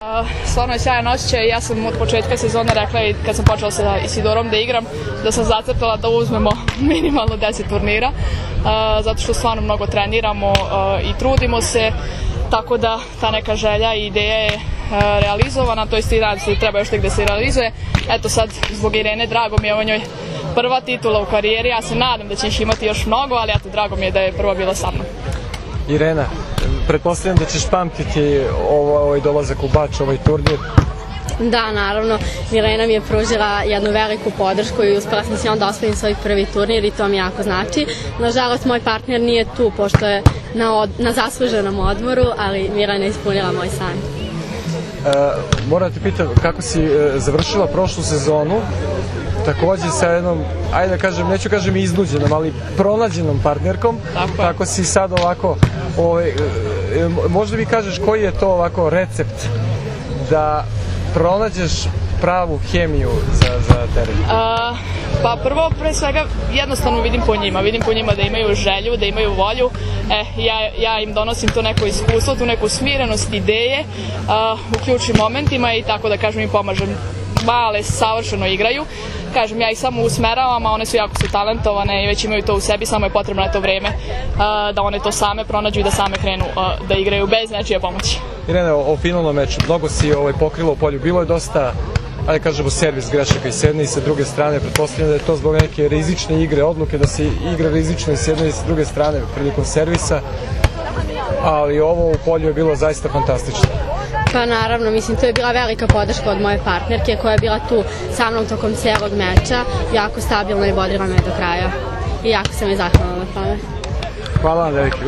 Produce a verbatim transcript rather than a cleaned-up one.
Stvarno je sjajan osjećaj. Ja sam od početka sezone rekla i kad sam počela sa Isidorom da igram, da sam zacrtala da uzmemo minimalno deset turnira, zato što stvarno mnogo treniramo i trudimo se, tako da ta neka želja i ideja je realizovana, to jest i nadam se da treba još tek da se realizuje. Eto sad, zbog Irene, drago mi je ovo njoj prva titula u karijeri, ja se nadam da će ih imati još mnogo, ali eto, drago mi je da je prva bila sa mnom. Irena, pretpostavljam da ćeš pamtiti ovaj dolazak u Bač, ovaj turnir. Da, naravno, Irena mi je pružila jednu veliku podršku i uspela sam s njom da osvojim svoj prvi turnir i to mi jako znači. Nažalost, moj partner nije tu pošto je na, od, na zasluženom odmoru, ali Irena je ispunila moj san. E, moram te pitam, kako si e, završila prošlu sezonu, takođe sa jednom, ajde da kažem, neću kažem iznuđenom, ali pronađenom partnerkom, tako, tako si sad ovako, ovaj, e, možda mi kažeš koji je to ovako recept da pronađeš pravu hemiju za, za teren? Uh, pa prvo, pre svega, jednostavno vidim po njima. Vidim po njima da imaju želju, da imaju volju. E, ja, ja im donosim to neko iskustvo, tu neku smirenost, ideje uh, u ključnim momentima i tako da kažem im pomažem. Male savršeno igraju. Kažem, ja ih samo usmeravam, a one su jako su talentovane i već imaju to u sebi, samo je potrebno na to vreme uh, da one to same pronađu i da same krenu uh, da igraju bez nečije pomoći. Irene, o, o finalnom meču, mnogo si ovaj, pokrila u polju, bilo je dosta, ajde kažemo, servis grešaka i s jedne i sa druge strane, pretpostavljam da je to zbog neke rizične igre, odluke da se igra rizično i s jedne i sa druge strane prilikom servisa, ali ovo u polju je bilo zaista fantastično. Pa naravno, mislim, to je bila velika podrška od moje partnerke koja je bila tu sa mnom tokom cijelog meča, jako stabilno i vodila me do kraja i jako sam je zahvalna na tome. Hvala vam, veliki.